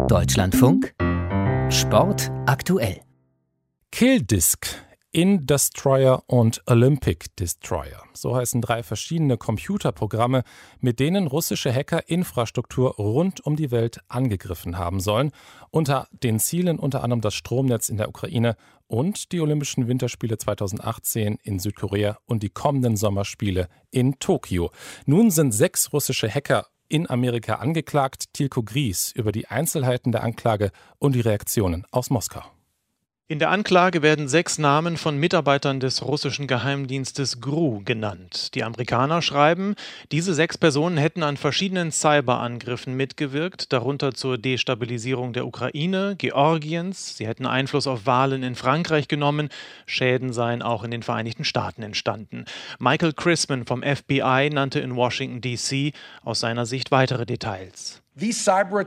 Deutschlandfunk Sport aktuell. Kill Disk, In-Destroyer und Olympic Destroyer. So heißen 3 verschiedene Computerprogramme, mit denen russische Hacker Infrastruktur rund um die Welt angegriffen haben sollen. Unter den Zielen unter anderem das Stromnetz in der Ukraine und die Olympischen Winterspiele 2018 in Südkorea und die kommenden Sommerspiele in Tokio. Nun sind 6 russische Hacker in Amerika angeklagt. Tilko Gries über die Einzelheiten der Anklage und die Reaktionen aus Moskau. In der Anklage werden 6 Namen von Mitarbeitern des russischen Geheimdienstes GRU genannt. Die Amerikaner schreiben, diese 6 Personen hätten an verschiedenen Cyberangriffen mitgewirkt, darunter zur Destabilisierung der Ukraine, Georgiens. Sie hätten Einfluss auf Wahlen in Frankreich genommen. Schäden seien auch in den Vereinigten Staaten entstanden. Michael Crispin vom FBI nannte in Washington, D.C. aus seiner Sicht weitere Details. Diese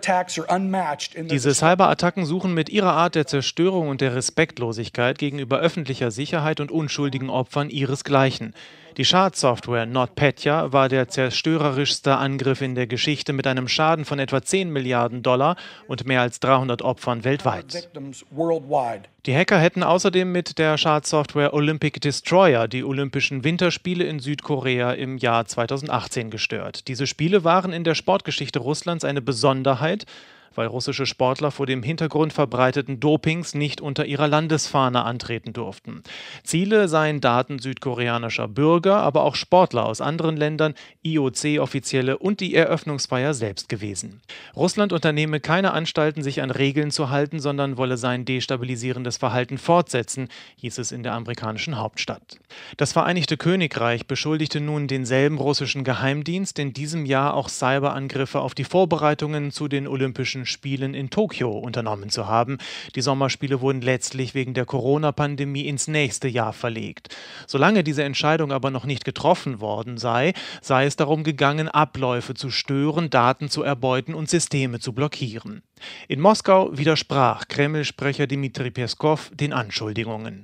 Cyberattacken suchen mit ihrer Art der Zerstörung und der Respektlosigkeit gegenüber öffentlicher Sicherheit und unschuldigen Opfern ihresgleichen. Die Schadsoftware NotPetya war der zerstörerischste Angriff in der Geschichte mit einem Schaden von etwa $10 Milliarden und mehr als 300 Opfern weltweit. Die Hacker hätten außerdem mit der Schadsoftware Olympic Destroyer die Olympischen Winterspiele in Südkorea im Jahr 2018 gestört. Diese Spiele waren in der Sportgeschichte Russlands eine Besonderheit, weil russische Sportler vor dem Hintergrund verbreiteten Dopings nicht unter ihrer Landesfahne antreten durften. Ziele seien Daten südkoreanischer Bürger, aber auch Sportler aus anderen Ländern, IOC-Offizielle und die Eröffnungsfeier selbst gewesen. Russland unternehme keine Anstalten, sich an Regeln zu halten, sondern wolle sein destabilisierendes Verhalten fortsetzen, hieß es in der amerikanischen Hauptstadt. Das Vereinigte Königreich beschuldigte nun denselben russischen Geheimdienst, in diesem Jahr auch Cyberangriffe auf die Vorbereitungen zu den Olympischen Spielen in Tokio unternommen zu haben. Die Sommerspiele wurden letztlich wegen der Corona-Pandemie ins nächste Jahr verlegt. Solange diese Entscheidung aber noch nicht getroffen worden sei es darum gegangen, Abläufe zu stören, Daten zu erbeuten und Systeme zu blockieren. In Moskau widersprach Kreml-Sprecher Dmitri Peskow den Anschuldigungen.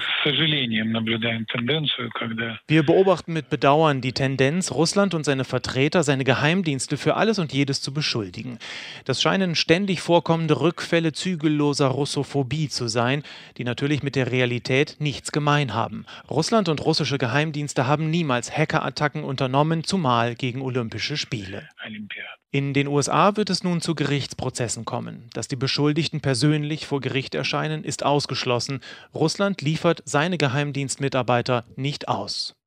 Wir beobachten mit Bedauern die Tendenz, Russland und seine Vertreter, seine Geheimdienste für alles und jedes zu beschuldigen. Das scheinen ständig vorkommende Rückfälle zügelloser Russophobie zu sein, die natürlich mit der Realität nichts gemein haben. Russland und russische Geheimdienste haben niemals Hackerattacken unternommen, zumal gegen Olympische Spiele. In den USA wird es nun zu Gerichtsprozessen kommen. Dass die Beschuldigten persönlich vor Gericht erscheinen, ist ausgeschlossen. Russland liefert seine Geheimdienstmitarbeiter nicht aus.